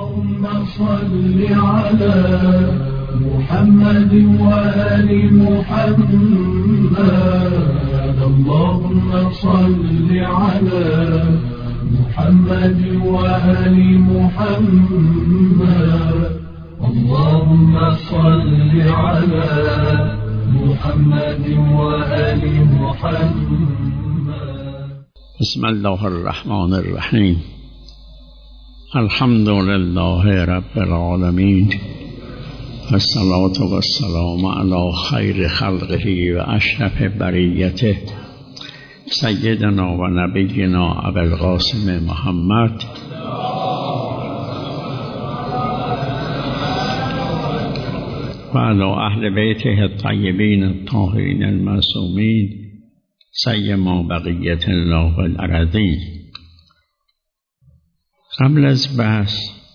اللهم صل على محمد وآل محمد اللهم صل على محمد وآل محمد اللهم صل على محمد وآل محمد. بسم الله الرحمن الرحیم. الحمد لله رب العالمین والصلاة والسلام على خیر خلقه و اشرف بریته سیدنا و نبینا ابوالقاسم محمد و علی اهل بیته الطیبین الطاهرین المعصومین سیما بقیت الله الارضین. قبل از بحث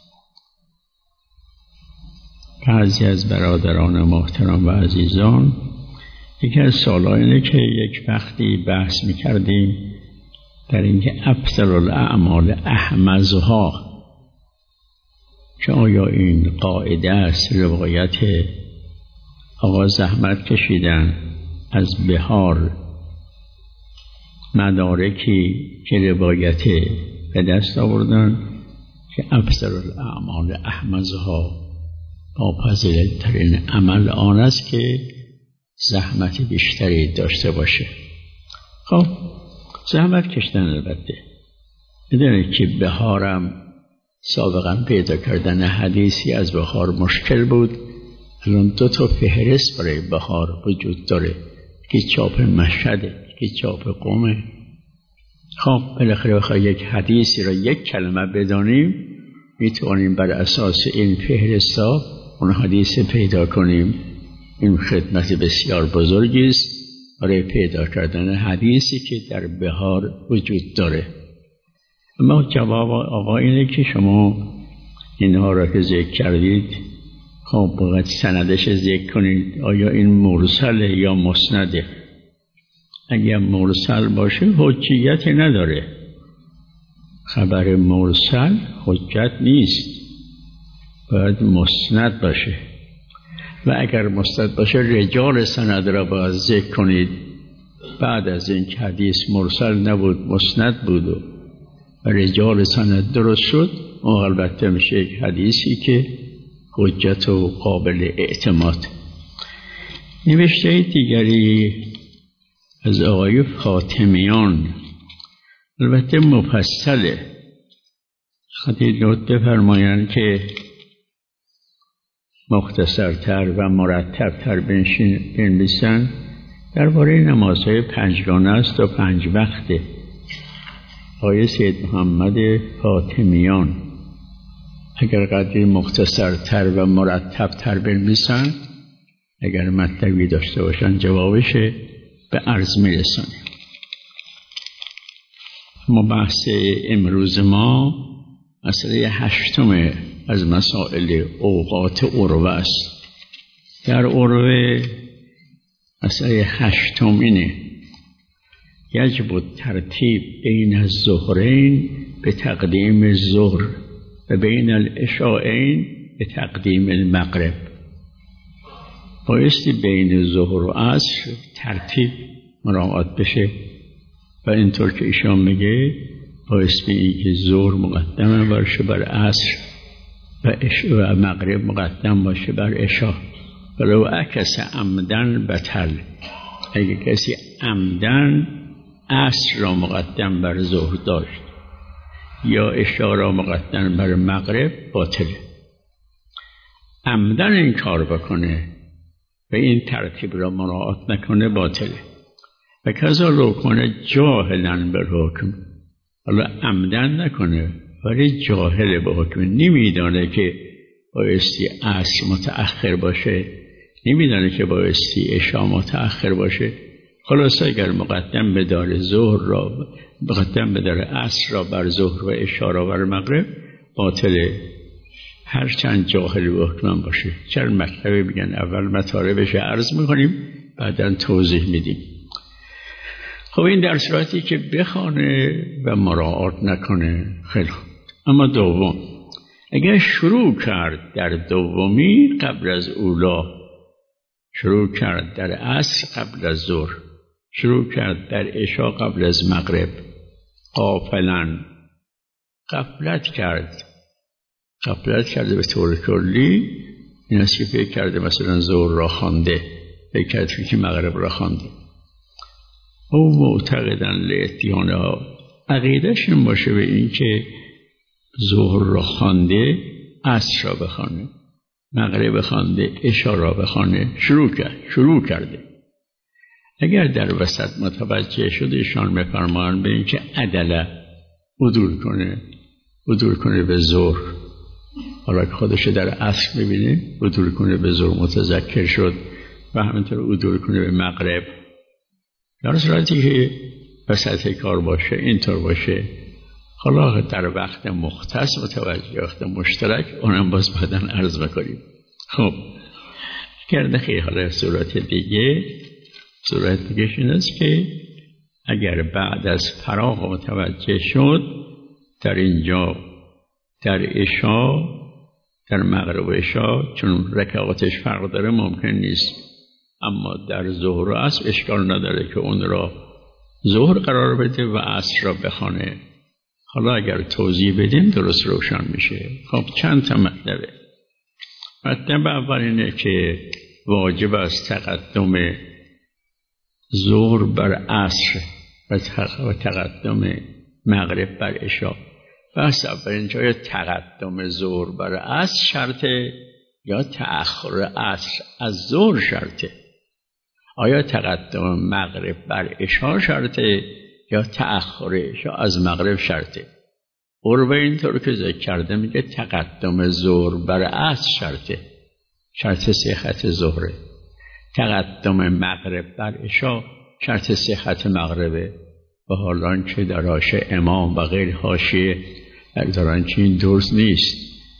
بعضی از برادران محترم و عزیزان، یکی از سوالات اینه که یک وقتی بحث میکردیم در اینکه افضل الاعمال احمزها، که آیا این قاعده است؟ روایت آقا زحمت کشیدن از بهار مدارکی که روایت به دست آوردن که افضل الاعمال احمزها، با فضیلت‌ترین عمل آن است که زحمت بیشتری داشته باشه. خب زحمت کشیدن البته میدونید که بهارم سابقا پیدا کردن حدیثی از بهار مشکل بود. الان 2 فهرست برای بهار وجود داره که چاپ مشهده که چاپ قومه. خب بالاخره بخواه یک حدیثی را یک کلمه بدانیم، میتوانیم بر اساس این فهرستا اون حدیث پیدا کنیم. این خدمت بسیار بزرگی است برای پیدا کردن حدیثی که در بهار وجود داره. اما جواب آقا اینه که شما اینها را که ذکر کردید، خب باید سندش ذکر کنید. آیا این مرسله یا مسنده؟ اگر مرسل باشه حجیت نداره. خبر مرسل حجت نیست، باید مسند باشه. و اگر مسند باشه رجال سند را باید ذکر کنید. بعد از این که حدیث مرسل نبود مسند بود و رجال سند درست شد، اون البته میشه یک حدیثی که حجت و قابل اعتماد. نوشته دیگری از آقای فاطمیان، البته مفصله، خطی نوت بفرمایند که مختصرتر و مرتبتر بنویسن. درباره نمازهای 5 است و 5 وقته. آقای سید محمد فاطمیان اگر قدری مختصرتر و مرتبتر بنویسن، اگر مطلبی داشته باشن جوابش به عرض میرسانیم. اما بحث امروز ما مسئله 8 از مسائل اوقات عروه است. در عروه مسئله 8 اینه: یجب ترتیب بین الظهرین به تقدیم الظهر و بین العشاءین به تقدیم المغرب. بایستی بین ظهر و عصر ترتیب مراعات بشه و اینطور که ایشان میگه بایستی اینکه ظهر مقدم باشه بر عصر و مغرب مقدم باشه بر عشاء. ولو عکس عمدن بطل، اگه کسی عمدن عصر را مقدم بر ظهر داشت یا عشاء را مقدم بر مغرب، باطله. عمدن این کار بکنه و این ترتیب را مراعات نکنه، باطله. و کذا لو کنه جاهلن بالحکم، حالا عمدن نکنه ولی جاهل به حکم، نمیدانه که بایستی عصر متأخر باشه، نمیدانه که بایستی عشاء متأخر باشه. خلاصه اگر مقدم بداره ظهر را، مقدم بداره عصر را بر ظهر و عشاء را بر مغرب، باطله، هرچند جاهل به حکم باشه. چرا مطلبی بگن اول مطالبش عرض میکنیم بعداً توضیح میدیم. خب این در صورتی که بخوانه و مراعات نکنه خیلی خوب. اما دوم، اگر شروع کرد در دومی قبل از اولا، شروع کرد در عصر قبل از ظهر، شروع کرد در عشا قبل از مغرب، غافلاً غفلت کرده به طور کلی، این است که فکر کرده مثلا ظهر را خوانده، فکر کرده که مغرب را خوانده. او معتقدن لاتیانه ها عقیده‌ش این باشه به این که ظهر را خوانده، عصر را بخوانه، مغرب خوانده، عشا را بخوانه، شروع کرده. اگر در وسط متوجه شده ایشان می‌فرمایند به این که عدله عدول کنه به ظهر، حالا که خودش در عصر ببینه عدول کنه به ظهر، متذکر شد و همینطور عدول کنه به مغرب، در صورتی که وسط کار باشه اینطور باشه. حالا در وقت مختص متوجه وقت مشترک اونم باز بعداً عرض بکنیم. خب کرده خیلی حالا صورت دیگه این است که اگر بعد از فراغ متوجه شد در اینجا در عشا، در مغرب و عشا، چون رکعاتش فرق داره ممکن نیست، اما در ظهر و عصر اشکال نداره که اون را ظهر قرار بده و عصر را بخونه. حالا اگر توضیح بدیم درست روشن میشه. خب چند تا مطلبه. مطلب اول اینه که واجب است تقدم ظهر بر عصر و تقدم مغرب بر عشا. بس اول اینجا تقدم ظهر بر عصر شرطه یا تأخر عصر از ظهر شرطه؟ آیا تقدم مغرب بر عشا شرطه یا تأخر عشا از مغرب شرطه؟ عربه اینطور که ذکر کرده میگه تقدم ظهر بر عصر شرطه، شرط صحت ظهره. تقدم مغرب بر عشا شرط صحت مغربه. و حالا که در حاشیه امام و غیر حاشیه دارن که این درست نیست.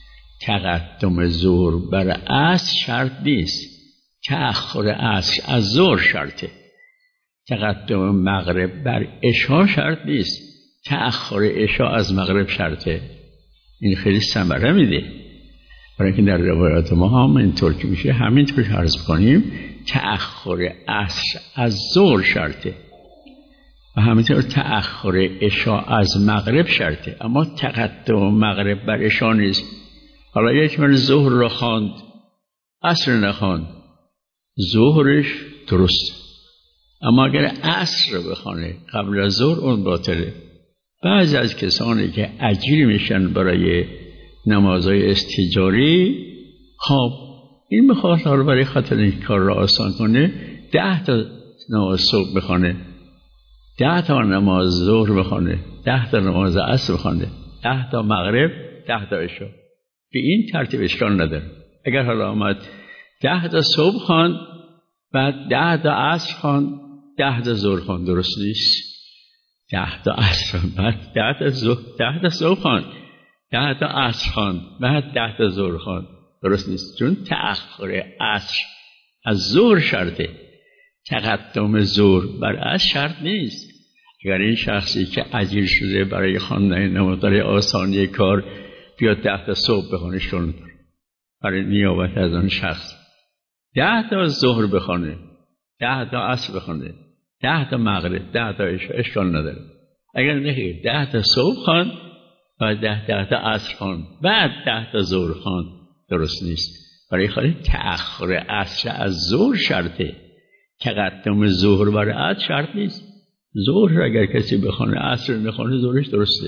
تقدم ظهر بر عصر شرط نیست، تأخر عصر از ظهر شرطه. تقدم مغرب بر عشا شرط نیست، تأخر عشا از مغرب شرطه. این خیلی ثمره میده، برای اینکه در روایات ما هم اینطور که میشه همینطور عرض کنیم تأخر عصر از ظهر شرطه و همینطور تأخر عشا از مغرب شرطه، اما تقدم مغرب بر عشا نیست. حالا یک من ظهر را خواند عصر نخواند، ظهرش درست، اما اگر عصر رو بخونه قبل از ظهر اون باطله. بعضی از کسانی که اجیر میشن برای نمازهای استجاری، خب این میخواد حالا برای خاطر این کار را آسان کنه 10 تا نماز صبح بخونه، 10 تا نماز ظهر بخونه، 10 تا نماز عصر بخونه، 10 تا مغرب، 10 تا عشا. به این ترتیب اشکال نداره. اگر حالا آمد 10 تا صبح خواند، بعد 10 تا عصر خواند، 10 تا ظهر خواند، درست نیست. 10 تا عصر بعد 10 تا صبح خواند، 10 تا عصر خواند، بعد 10 تا ظهر خواند، درست نیست. چون تأخر عصر از ظهر شرطه، تقدم ظهر بر عصر شرط نیست. اگر این شخصی که اجیر شده برای خواندن نمازهای آسانی کار بیاد 10 تا صبح بخونه، اشکال نداره. برای نیابت از آن شخص 10 تا ظهر بخونه، 10 تا عصر بخونه، 10 تا مغرب، 10 تا عشا، اشکال نداره. اگر نه 10 تا صبح خواند و 10 تا عصر خواند، بعد 10 تا ظهر خواند، درست نیست. برای خاطر تأخر عصر از ظهر شرطه، تقدم ظهر بر عصر شرط نیست. ظهر اگر کسی بخونه عصر نخونه ظهرش درسته.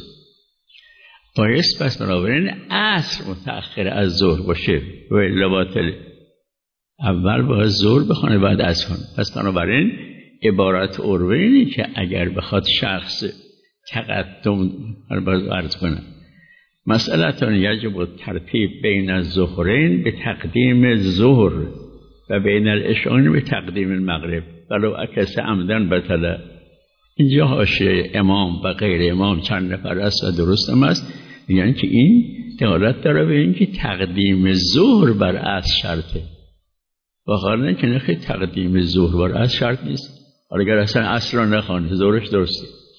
بایست پس بنابراین عصر متأخر از ظهر باشه و الا باطله. اول باید ظهر بخونه بعد عصر خونه. پس بنابراین عبارت عربه اینه که اگر بخواد شخص تقدم باید عرض کنه مسئلتان یجب ترتیب بین الظهرین به تقدیم ظهر و بین العشاءین به تقدیم المغرب ولو عکس عمدن بطله. اینجا حاشیه امام و غیر امام چند نفر است و درست هم است، یعنی که این دلالت داره به این که تقدیم ظهر بر عصر شرطه و حالا که نخی تقدیم ظهر بر عصر شرط نیست. حالا اگر اصلا عصر را نخوانه ظهرش درسته،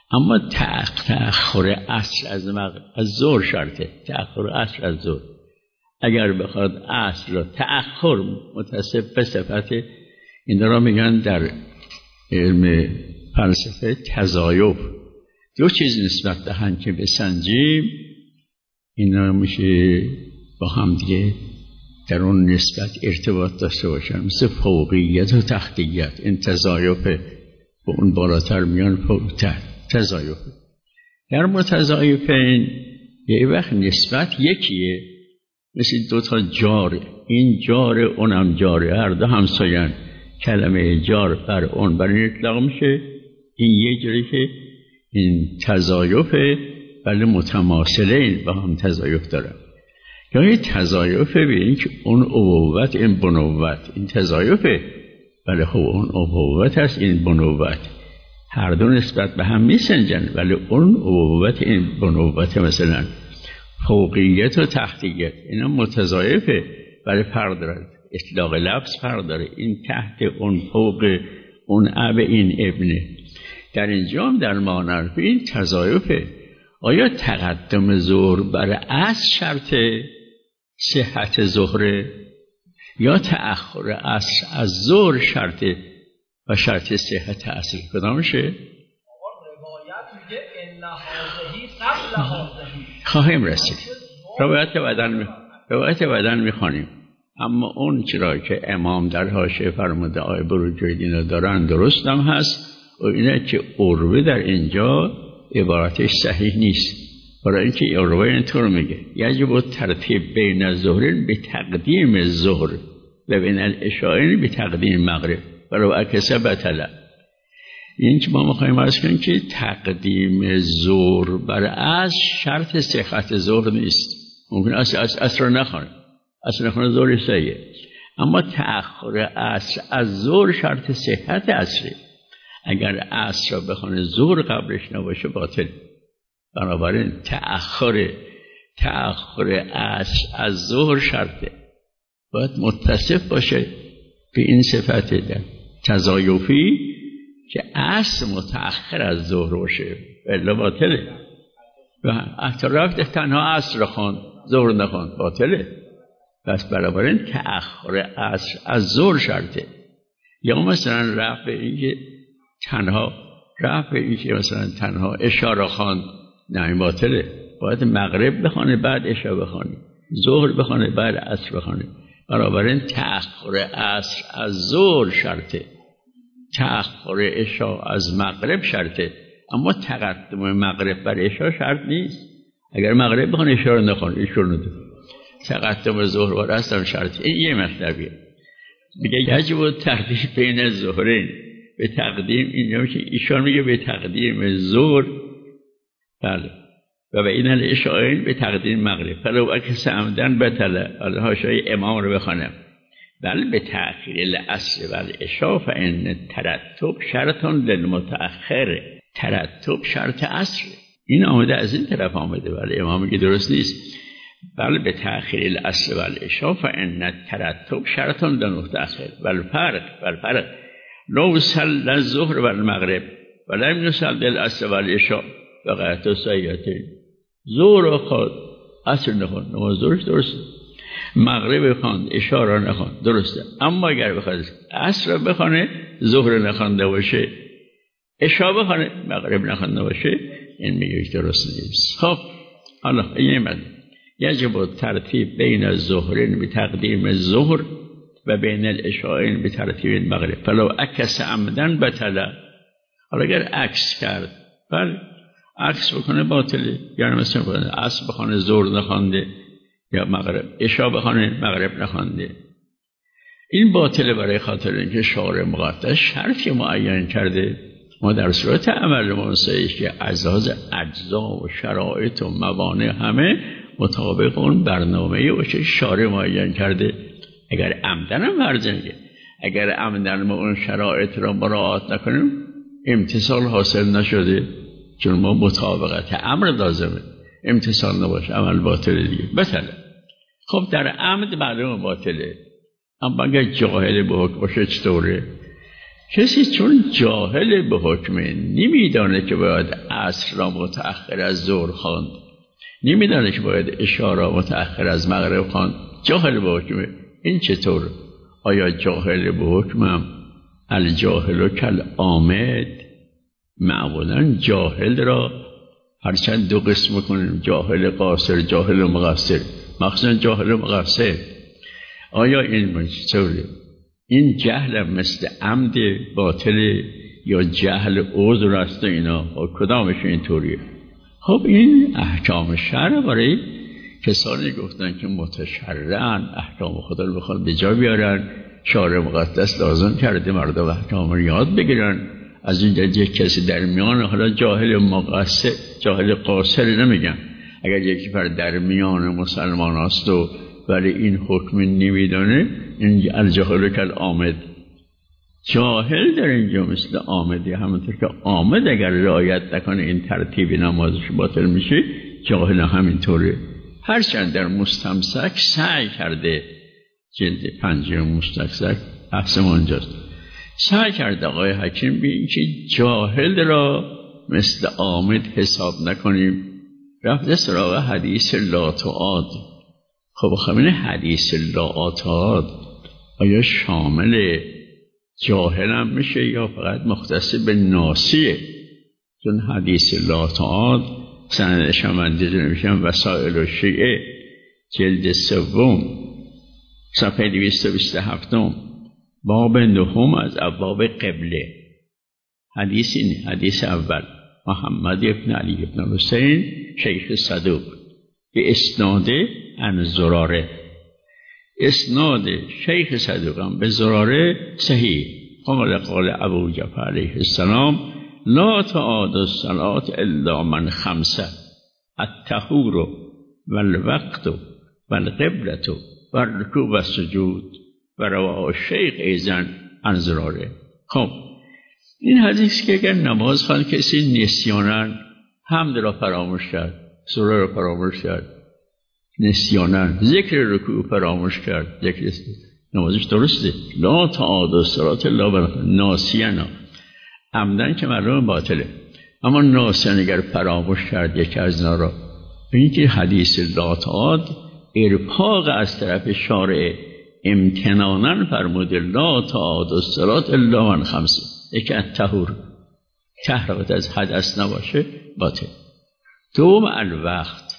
اما تأخر عصر از ظهر شرطه. تأخر عصر از ظهر اگر بخواد عصر را تأخر متصف به صفت، این را میگن در علم فلسفه تضایف. دو چیز نسبت دهند که بسنجیم اینا میشه با هم دیگه در اون نسبت ارتباط داشته باشن، مثل فوقیت و تحتیت. این تضایف با اون بالاتر میان فوقتر تضایف. در متضایفین یه وقت نسبت یکیه، مثل دوتا جاره، این جاره اونم جاره، هر دو همساین. کلمه جار بر اون بر این اطلاق میشه. این یه جوری که این تضایفه، ولی متماثله این با هم تضایف دارن. یا این تضایفه ببینید که اون ابوت این بنوت، این تضایفه، ولی خب اون ابوت هست این بنوت، هر دو نسبت به هم میسنجن، ولی اون ابوت این بنوت. مثلا فوقیت و تحتیت اینا متضایفه ولی فرق داره، اطلاق لفظ فرق داره. این تحت، اون فوق، اون اب، این ابنه. در اینجا هم در مانر این تضایفه. آیا تقدم ظهر بر عصر شرط صحت ظهره یا تأخر عصر از ظهر شرط و شرط صحت عصر؟ کدامشه؟ خواهیم رسید. روایت بدن میخوانیم. اما اون چرا که امام در حاشیه فرموده آیه بروجرد اینا دارن درست هم هست، و اینه که عروه در اینجا عبارتش صحیح نیست. برای اینکه عروه اینطور میگه یجب ترتیب بین الظهرین به تقدیم ظهر و بین العشاءین به تقدیم مغرب ولو عکس بطل. این که ما میخوایم عرض کنیم که تقدیم ظهر بر عصر شرط صحت ظهر نیست. ممکن است عصر نخوانیم، عصر نخوانیم ظهر صحیحه، اما تأخر عصر از ظهر شرط صحت عصره. اگر عصر را بخونه ظهر قبلش نباشه باطل. بنابراین تأخر عصر از ظهر شرطه، باید متصف باشه به این صفت در تضایفی که عصر متأخر از ظهر باشه، الا باطله. و احتراف تنها عصر خواند ظهر نخواند باطله. پس بنابراین تأخر عصر از ظهر شرطه. یا مثلا رفع اینکه مثلا تنها عشاء را خواند، نه این باطله. باید مغرب بخونه بعد عشاء بخونه، ظهر بخونه بعد عصر بخونه. بنابراین تأخر عصر از ظهر شرطه، تأخر عشاء از مغرب شرطه، اما تقدم مغرب بر عشاء شرط نیست. اگر مغرب بخونه عشاء رو نخونه، عشاء رو نخونه، تقدم ظهر بر عصر شرطه. این یه مطلبیه. میگه یجب ترتیب بین الظهرین به تقدیم، اینجا که ایشان میگه به تقدیم ظهر، بله، و به این العشاءین به تقدیم مغرب. فلو عکس عمدن بطل. حاشیه امام رو بخوانم. بل به تأخیر العصر و العشاء فان ترتب شرط للمتأخر. ترتب شرط عصر. این آمده از این طرف آمده، ولی امام میگه درست نیست. بل به تأخیر العصر و العشاء فان ترتب شرط للمتأخر. والفرق لو صلى الظهر والمغرب ولم يصلي العصر والعشاء فقط صحیحتین. ظهر خواند عصر نخواند، نماز ظهرش درسته. مغرب خواند عشاء را نخواند، درسته. اما اگر بخواد عصر بخونه ظهر نخوانده باشه، عشاء بخونه مغرب نخوانده باشه، این میگه درست نیست. خب حالا این من یجب ترتیب بین الظهرین به تقدیم الظهر و بین العشاءین به ترتیب المغرب. فلو عکس عمدن بطل. حالا اگر عکس کرد، بله عکس بکنه باطله. یعنی مثلا عصر بخونه ظهر نخوانده، یا مغرب عشاء بخونه مغرب نخوانده، این باطله. برای خاطر اینکه شارع مقدس شرطی معین کرده. ما در صورت عمل منصحش که از اجزا و شرایط و موانع همه مطابق اون برنامه‌ای باشه شارع معین کرده. اگر عمدن هم ورزنگه، اگر عمدن ما اون شرایط را مراعات نکنیم امتصال حاصل نشده، چون ما مطابقت امر لازمه. امتصال نباشه عمل باطله دیگه، بطله. خب در عمد معلوم باطله، اما اگر جاهل به حکم باشه چطوره؟ کسی چون جاهل به حکم نمیدانه که باید عصر را متأخر از ظهر خواند، نمیدانه که باید عشا را متأخر از مغرب خواند، جاهل به حکم. این چطور؟ آیا جاهل به حکمم الجاهل کالعامد؟ معمولا جاهل را هرچند دو قسم کنیم، جاهل قاصر، جاهل مقصر، مخصوصا جاهل مقصر. آیا این چطوره؟ این جهل مثل عمد باطل یا جهل عذر است؟ اینا کدامش اینطوریه؟ خب این احکام شرع برای کسانی گفتن که متشرعن، احکام خدا رو بخواد به جا بیارن، شارع مقدس لازم کرده مردم احکام رو یاد بگیرن. از این درجه کسی در میان، حالا جاهل مقصر، جاهل قاصر نمیگم، اگر یکی پر در میان مسلمان است و ولی این حکم نمیدانه، این الجاهل کالعامد. جاهل در اینجا مثل عامدی، همونطور که عامد اگر رعایت نکنه این ترتیب نمازش باطل میشه، جاهل همینطوره. هرچند در مستمسک سعی کرده، جلد 5 مستمسک بحثم اونجاست، سعی کرده آقای حکیم بگه که جاهل را مثل عامد حساب نکنیم. رفته سراغ حدیث لا تعاد. خب همین حدیث لا تعاد آیا شامل جاهل هم میشه یا فقط مختص به ناسیه؟ چون حدیث لا تعاد سندش هم من دیده نمیشم وسائل و شیعه جلد 3 صفحه 227 باب 9 از ابواب قبله. حدیث این حدیث اول محمد ابن علی ابن حسین شیخ صدوق به اسناد عن زراره، اسناد شیخ صدوقم به زراره صحیح. قال ابو جعفر علیه السلام لا تعاد الصلاة الا من 5 الطهور والوقت والقبلة والرکوع والسجود و رواه الشیخ ایضا عن زراره. خب این حدیث که اگر نماز خواند کسی نسیاناً حمد را فراموش کرد، سوره را فراموش کرد، نسیاناً ذکر رکوع فراموش کرد، ذکر نمازش درسته. لا تعاد الصلاة الا من ناسیاً، عمدن که معلوم باطله، اما ناسیاً اگر فراموش کرد یکی از اینا را، این که حدیث لا تعاد ارفاق از طرف شارع امتناناً فرموده لا تعاد الصلاة الا من 5. یکی الطهور، طهارت از حدث نباشه باطل. دوم الوقت،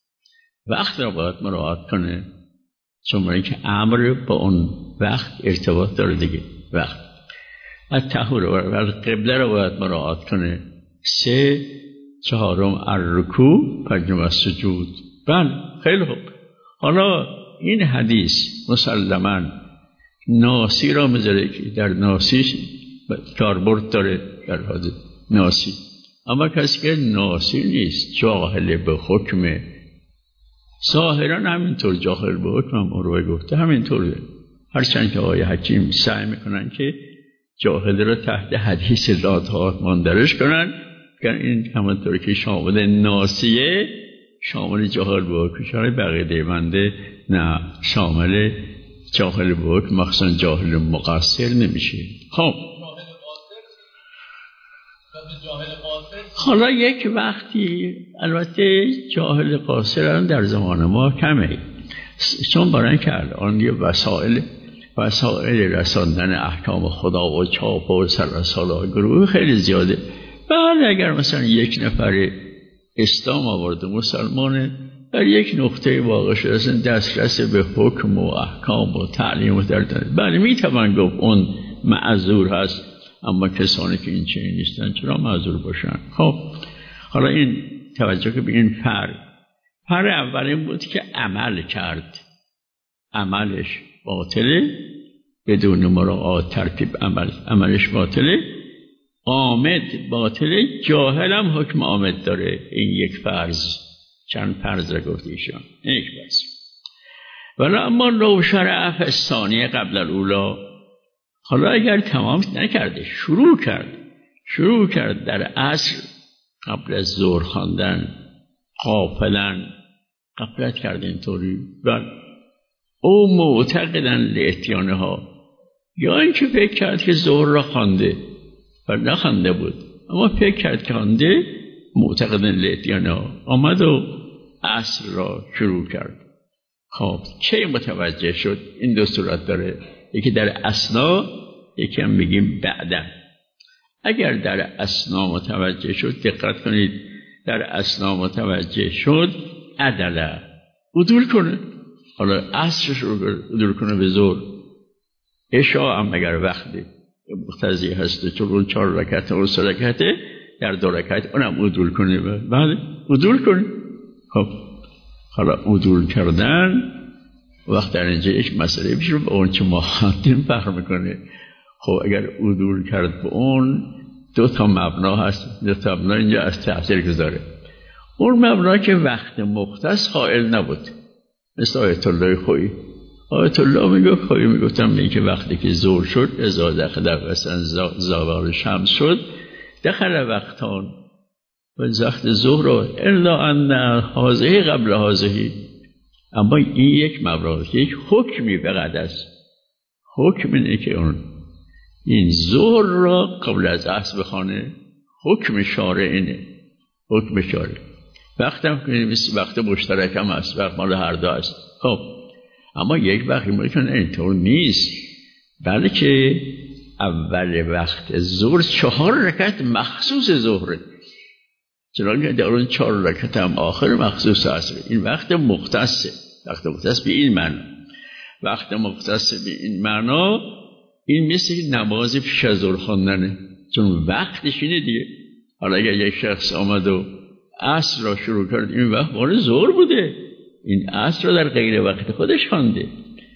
وقت را باید مراعات کنه، چون برای که امر با اون وقت ارتباط داره دیگه. وقت الطهور و قبله را باید مراعات کنه. 3 چهارم الرکوع و سجود. بله خیلی خوب. حالا این حدیث مسلماً ناسی را میذاره که در ناسیش کاربرد داره در حدیث ناسی، اما کسی که ناسی نیست جاهل به حکم، ظاهراً همینطور جاهل به حکم هم اروه گفته همینطوره. هرچند که آقای حکیم سعی میکنن که جاهل را تحت حدیث لا تعاد مندرج کنن که این همونطور که شامل ناسیه شامل جاهل به حکم شامل بقیه دیمنده، نه شامل جاهل به حکم مخصوصا جاهل مقصر نمیشه. خب حالا یک وقتی البته جاهل قاصر هم در زمان ما کمه، چون برای که الان یه وسائل رساندن احکام خدا و چاپ و سرساله گروه خیلی زیاده. بعد اگر مثلا یک نفر اسلام آورده مسلمانه در یک نقطه واقع شده اصلا دسترس به حکم و احکام و تعلیم و دردن، بله میتوان گفت اون معذور هست، اما کسانی که این چنین نیستن چرا معذور باشن؟ خب حالا این توجه که به این پر اول این بود که عمل کرد، عملش باطله، بدون مراعات ترتیب عملش باطله، عامد باطله، جاهل هم حکم عامد داره. این یک فرض، چند فرض را گفته ایشان، این یک فرض. ولی اما لو شرع فی الثانیه قبل الاولی، حالا اگر تمام نکرده شروع کرد در عصر قبل از ظهر خواندن، غفلت کرده اینطوری، او معتقدن لاتیانها، یا اینکه فکر کرد که ظهر را خوانده و نخوانده بود، اما فکر کرد که خوانده، معتقد الاتیانا آمد و عصر را شروع کرد. خب چه متوجه شد؟ این دو صورت داره، یکی در اثنا، یکی هم بگیم بعدا. اگر در اثنا متوجه شد، دقت کنید، در اثنا متوجه شد، عدله عدول کنه، حالا عصرش رو عدول کنه به ظهر. عشاء هم اگر وقتی مقتضی هست، چون اون 4 رکعت و 3 رکعته، در 2 رکعت اونم عدول کنه. بله عدول کنه. خب حالا عدول کردن وقت در اینجا یک مسئله پیش رو به اون چه ما خواندیم فرق میکنه. خب اگر عدول کرد به اون، 2 تا مبنا هست، 2 تا مبنا اینجا از تأثیر گذاره. اون مبنا که وقت مختص قائل نبود، مثل آیت الله خویی. آیت الله میگفت، خویی میگفتم اینکه وقتی که ظهر شد، اذا دخل مثلا زوال شمس شد، دخل وقتان و وقت ظهر الا ان هذه قبل هذه. اما این یک مبنا، یک حکمی فقط است. حکم اینه که اون این ظهر را قبل از عصر بخونه. حکم شارع اینه، حکم شارع. وقتم که وقت مشترک هم هست، وقت مال هر دو است. خب اما یک وقتی ممکنه اینطور نیست، بلکه اول وقت ظهر 4 رکعت مخصوص ظهره، چنانکه در اون 4 رکعت هم آخر مخصوص عصره. این وقت مختصه، وقت مختص به این معنا. وقت مختص به این معنا این مثل نماز پیش از ظهر خواندنه، چون وقتش اینه دیگه. حالا اگر یک شخص آمد و عصر را شروع کرد، این وقت مال ظهر بوده، این عصر را در غیر وقت خودش خوانده.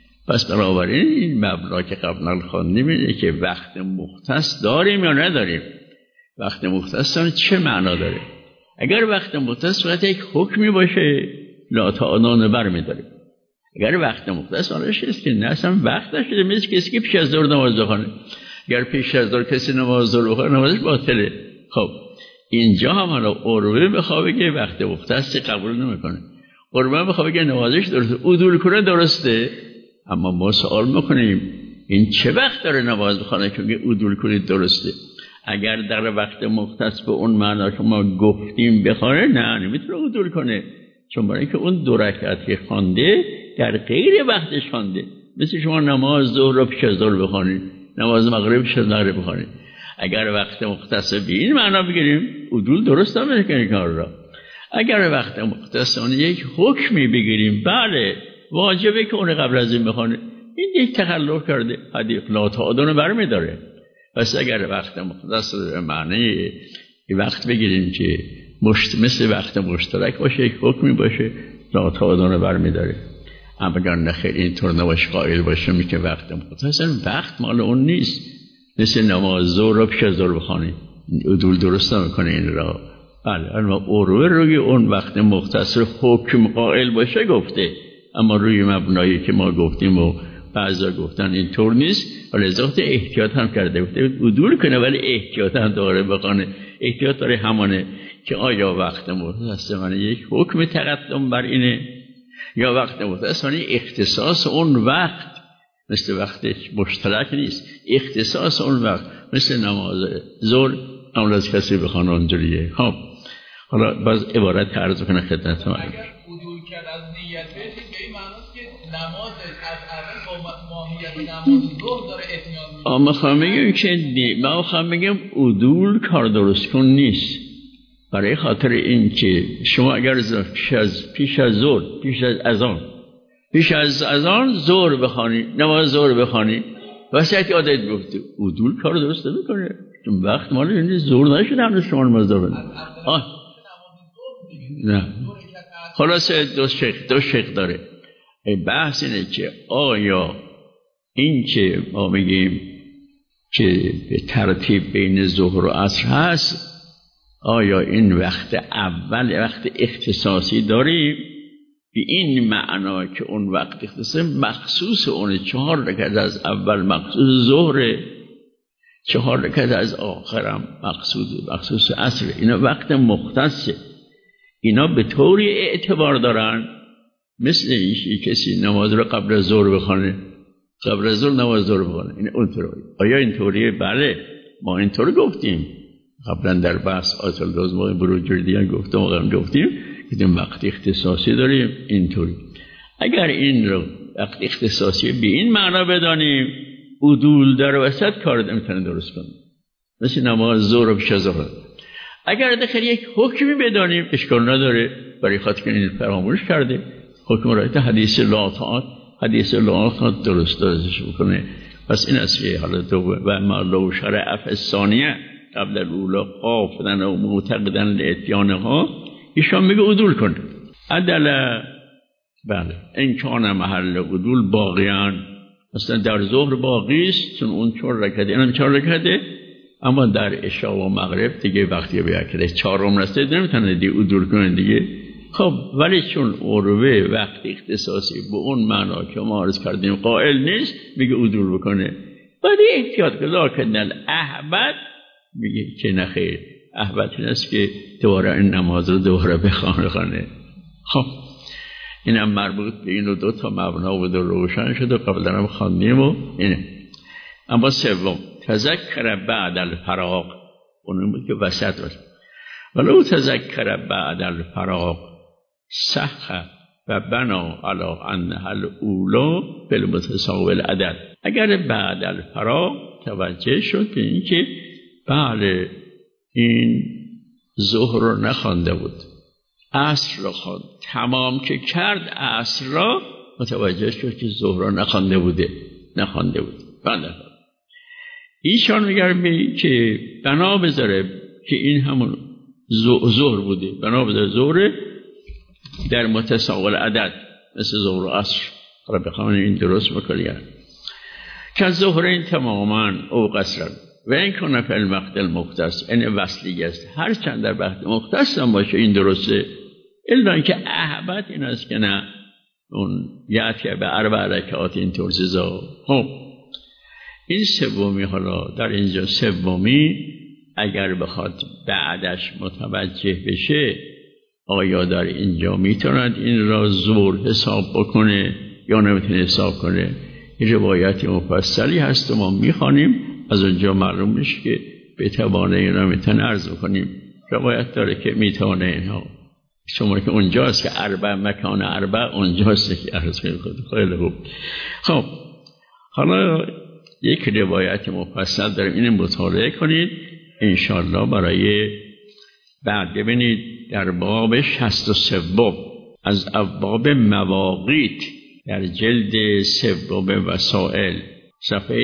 پس بنابراین این مبنا که قبلا خواندیم اینه که وقت مختص داریم یا نداریم. وقت مختص چه معنا داره؟ اگر وقت مختص فقط یک حکمی باشه، لا تعانان برمی‌داریم. اگر وقت مختص آنش است که نه اصلا وقت نشده، مثل کسی که پیش از ظهر نماز بخونه. اگر پیش از ظهر کسی نماز ظهر بخونه، نمازش باطله. خب اینجا هم حالا عروه بخواه بگه وقت مختص قبول نمیکنه، عروه بخواه بگه نمازش درسته، عدول کنه درسته. اما ما سوال میکنیم این چه وقت داره نماز بخونه که عدول کنید درسته؟ اگر در وقت مختص به اون معنا که ما گفتیم بخونه، نه نمیتونه عدول کنه، چون برای اینکه اون 2 رکعت که خوانده در غیر وقتش خوانده. مثل شما نماز ظهر رو پیش از ظهر بخونید، نماز مغرب پیش از مغرب بخونید. اگر وقت مختص به این معنا بگیریم، عدول درست نمیکنه کار را. اگر وقت مختص اون یک حکمی بگیریم، بله واجبه که اون قبل از این بخونه، این یک تخلف کرده، حدیث لا تعادن برمی‌داره. پس اگر وقت مختص به معنی وقت بگیریم که مثل وقت مشترک باشه، یک حکمی باشه، لا تعادن برمی‌داره. اما اگر نخیر اینطور نباشه، قائل باشه که وقت مختص، وقت مال اون نیست، مثل نماز ظهر رو پیش از ظهر بخونید، عدول درست نمیکنه این را. بله اما عروه روی اون وقت مختص حکم قائل باشه گفته، اما روی مبنایی که ما گفتیم و بعضا گفتن اینطور نیست، ولی ذات احتیاط هم کرده، گفته عدول کنه ولی احتیاط هم داره بخونه. احتیاط داره همانه که آیا وقت مختص من یک حکم تقدم بر اینه، یا وقت مختص من اختصاص اون وقت مثل وقت مشترک نیست، اختصاص اون وقت مثل نماز ظهر قبل از کسی بخونه اونجوریه. خب حالا باز عبارت عرض کنه خدمت ما. اگر عدول کرد از نیت بهش به این معناست که نماز از اول با ماهیت نماز ظهر داره اتیان میکنه. اما خواهم بگم که ما خواهم بگم عدول کار درست کن نیست، برای خاطر این که شما اگر پیش از ظهر، پیش از اذان ظهر بخوانی، نماز ظهر بخوانی، واسه عادت گفته عدول کار درست نمیکنه، چون وقت مال این ظهر نشده هنوز شما نماز ظهر. نه خلاصه دو شق داره. بحث اینه که آیا این که ما میگیم که به ترتیب بین ظهر و عصر هست، آیا این وقت اول وقت اختصاصی داریم به این معنا که اون وقت اختصاصی مخصوص اون 4 رکعت از اول مخصوص ظهر، 4 رکعت از آخرم مخصوص عصر، اینا وقت مختصه. اینا به طوری اعتبار دارن مثل اینکه کسی نماز رو قبل از ظهر بخونه، قبل از ظهر نماز ظهر بخونه. این اونطوری. آیا اینطوریه؟ بله ما اینطور گفتیم قبلا در بحث آیت الله ما بروجردیان گفتیم که وقت اختصاصی داریم اینطوری. اگر این رو وقت اختصاصی به این معنا بدانیم عدول در وسط کار نمیتونه درست کنه، مثل نماز ظهر و پیش از ظهر. اگر داخل یک حکمی بدانیم اشکال نداره، برای خاطر این فراموش کرده حکم رایت حدیث لا طاعت درست درستش بکنه. پس این اصلیه. حالا و ما لو شرع فی الثانیه قبل الاولا قافدن و معتقدن لاتیانها، ایشان میگه عدول کنه. عدل بله این کان محل عدول باقیان، مثلا در ظهر باقی است چون اون 4 رکعته اینم 4 رکعته، اما در عشاء و مغرب دیگه وقتی به یکره 4م رسید نمیتونه دیگه عدول کنه دیگه. خب ولی چون عروه وقت اختصاصی به اون معنا که ما عرض کردیم قائل نیست، میگه عدول بکنه. بعد احتیاط کنه. لکن الاحبت میگه که نخیر، احبت این است که دوباره این نماز رو دوباره بخونه. خب اینم مربوط به این 2 تا مبنا بود و روشن شد و قبلا هم خواندیم و اینه. اما سوم تذکر بعد الفراغ، اون بود که وسط باشه. ولو تذکر بعد الفراغ صح و بنا علی انها الاولی بالمتساوی العدد. اگر بعد الفراغ توجه شد به این که بله این ظهر رو نخوانده بود، عصر را خواند، تمام که کرد عصر را، متوجه شد که ظهر را نخوانده بود. بله ایشان میگه که بنا بذاره که این همون ظهر بوده، بنا بذاره ظهر در متساوی عدد مثل ظهر و عصر. را بخوام این درست بکنیم که ظهر این تماما او قصرا و این کنه فی الوقت المختص، این وصلی است، هر چند در وقت مختص هم باشه این درسته. الا اینکه احبت این است که نه اون یعطی به 4 رکعات این طور چیزا. خب این سومی، حالا در اینجا سومی اگر بخواد بعدش متوجه بشه آیا در اینجا میتوند این را ظهر حساب بکنه یا نمیتونه حساب کنه. این روایت مفصلی هست و ما میخوانیم، از اونجا معلوم میشه که بتوانه اینا میتونه عرض کنیم. روایت داره که میتوانه اینها شما که اونجاست که 4 مکان 4 اونجاست که عرض کنیم. خیلی خوب. خب حالا یک روایت مفصل داریم، این مطالعه کنید انشالله برای بعد. ببینید در باب 63 از ابواب مواقیت در جلد 3 وسائل صفحه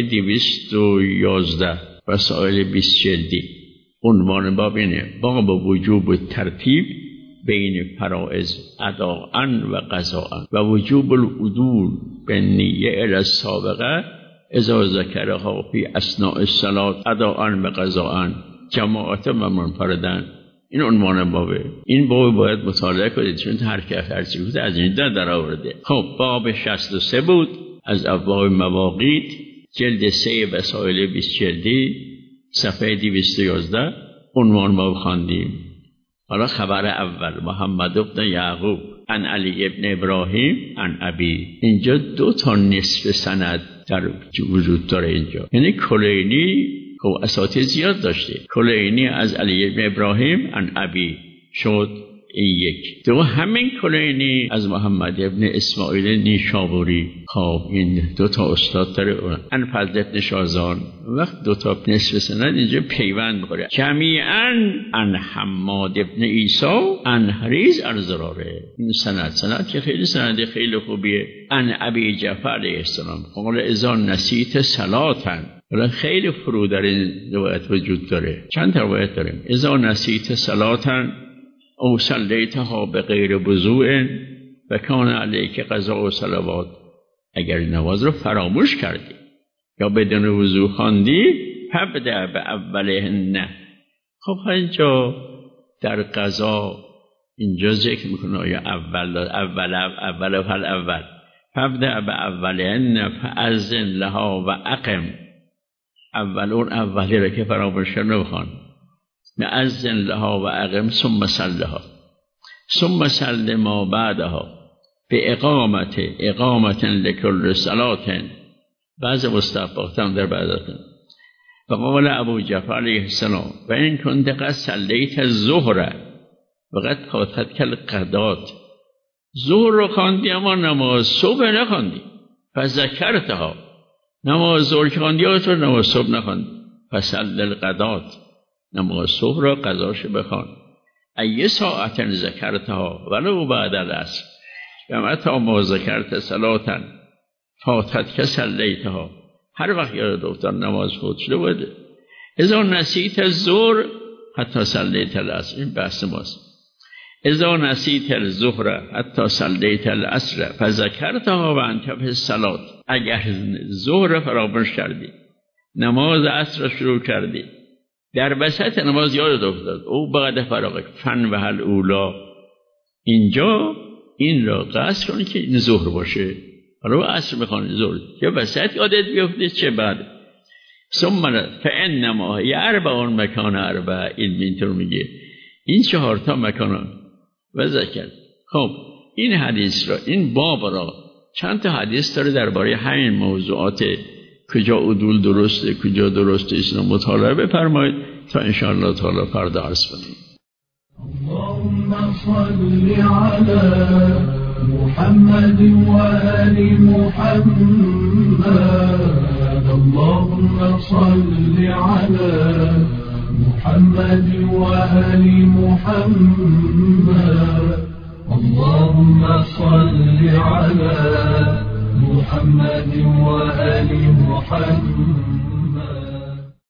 211 وسائل 20 جلدی عنوان باب اینه: باب وجوب ترتیب بین فرائض اداءً و قضاءً و وجوب العدول بالنیه الی السابقه اذا ذکرها فی اثناء الصلاة اداءً و قضاءً جماعت و منفردن. این عنوان بابه. این باب باید مطالعه کنید چون هر چی بود از این در آورده. خب باب 63 بود از ابواب مواقیت جلد 3 وسائل 20 جلدی صفحه 211 عنوان باب خواندیم. حالا خبر اول: محمد بن یعقوب عن علی ابن ابراهیم عن ابی. اینجا 2 تا نصف سند در وجود داره اینجا، یعنی کلینی خب اساتید زیاد داشته. کلینی از علی ابن ابراهیم عن ابی شد این 1. 2 همین کلینی از محمد ابن اسماعیل نیشابوری. خب این 2 تا استاد داره. عن فضل ابن شازان. وقت 2 تا نصف سند اینجا پیوند بخوره. جمیعاً عن حماد ابن عیسی عن حریز الزراره. این سند که خیلی سند خیلی خوبیه. عن ابی جعفر علیه السلام قال اذا نسیت صلاتن. ولی خیلی فرو در این روایت وجود داره. چند تا روایت داریم. اذا نسیت صلاتن او صلیتها بغیر وضوء و کان علیک قضاء و صلوات. اگر نماز رو فراموش کردی یا بدون وضو خواندی فبدأ باولهن. خب اینجا در قضا اینجا ذکر میکنه آیا اول فبدأ باولهن فأذن لها و اقم. اون اولی را که فراموش کرد نبخوان. مأذن لها و اقم ثم صلها ثم صل ما بعدها به اقامت لکل صلات بعض مستحبات هم در بعضاتون. و قال ابو جعفر علیه السلام و این کنت قد صلیت الظهر و قد فاتتک الغدات، ظهر رو خواندی اما نماز صبح نخواندی، فذکرتها، نماز ظهر خواندی و نماز صبح نخواندی، فصلی الغدات، نماز صبح را قضاشو بخوان. ای ساعت ذکرتها ولو بعد العصر و متی ما ذکرت صلاتا فاتتک صلیتها، هر وقت یاد افتاد نماز فوت شده بوده. اذا نسیت الظهر حتی صلیت العصر، این بحث ماست. اذا نسیت الظهر حتی صلیت العصر فذکرتها و انت فی الصلاة، اگر ظهر فراموش کردی نماز عصر شروع کردی در وسط نماز یاد افتاد او بعد فراغ فن و هل اولا، اینجا این را قصد کنی که این ظهر باشه، حالا عصر بخوانی ظهر یا وسط یادت بیفته چه بعد. ثم فانما اربع مکان اربع، علم اینطور میگه این 4 مکان و ذکر. خب این حدیث را، این باب را چند تا حدیث داره درباره همین موضوعات، کجا عدول درسته کجا درسته، اینا مطالعه بفرمایید تا ان شاء الله تعالی فردا عرض کنیم. اللهم صل على محمد وآل محمد، اللهم صل على محمد وآل محمد، اللهم صل على محمد وآل محمد.